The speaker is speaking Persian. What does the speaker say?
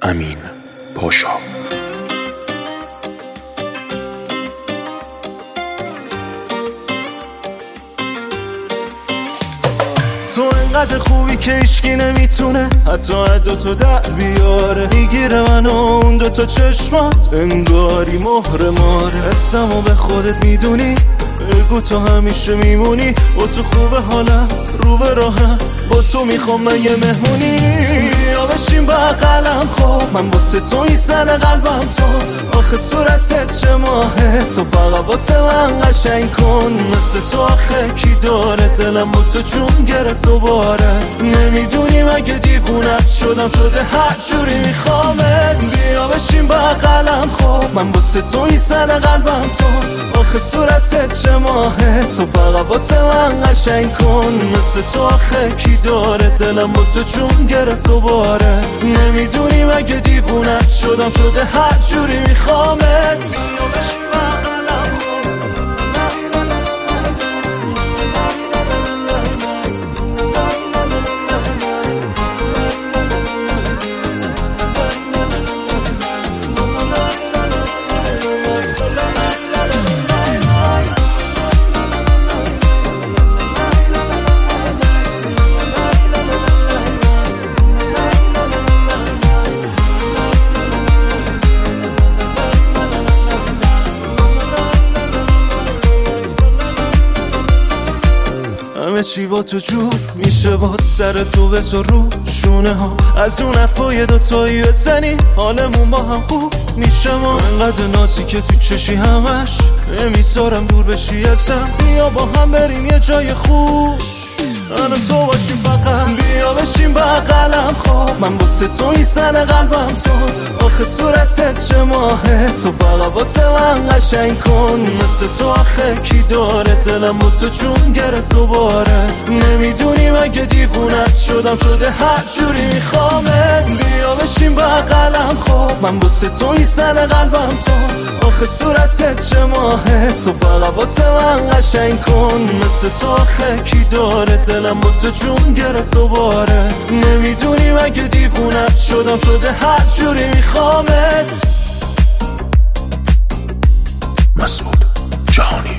امین پاشا. تو انقدر خوبی که هیچکی نمیتونه حتی عداتو در بیاره. میگیره منو اون دوتا چشمات انگاری مهر ماره. حسمو به خودت میدونی، بگو تو همیشه میمونی. با تو خوبه حالم رو به راهم، با تو میخوام من یه مهمونی. بیا بشین بغلم خب، من واسه تو این زن قلبم تو. آخه صورتت چه ماهه، تو فقط واسه من قشنگ کن. مثل تو آخه کی داره، دلم با تو جون گرفت دوباره. نمیدونی مگه دیوونت شدم، شده هر جوری میخوامت. بیا بشین بغلم خب، من واسه تو این زن قلبم تو. آخه صورتت چه ماهه، تو فقط واسه من قشنگ کن. مثل تو آخه کی داره، دلم با تو جون گرفت دوباره. نمیدونی مگه دیوونت شدم، شده هر جوری میخوامت. همه چی با تو جور میشه، با سر تو بذار رو شونه ها. از اون افای دوتایی بزنی حالمون با هم خوب میشه. ما انقدر نازی که تو چشی همش نمیذارم دور بشی ازم. بیا با هم بریم یه جای خوب، من و تو باشیم فقط. بیا بشین بغلم خب، من واسه تو این زن قلبم تو. آخه صورتت چه ماهه، تو فقط واسه من قشنگ کن. مثل تو آخه کی داره، دلم با تو جون گرفت دوباره. نمیدونی مگه دیوونت شدم، شده هر جوری میخوامت. بیا بشین بغلم خب، من واسه تو این زن قلبم تو. آخه صورتت چه ماهه، تو فقط واسه من قشنگ کن. مثل تو آخه کی داره، دلم با تو جون گرفت دوباره. نمیدونی مگه دیوونت شدم، شده هر جوری میخوامت. مسعود جهانی.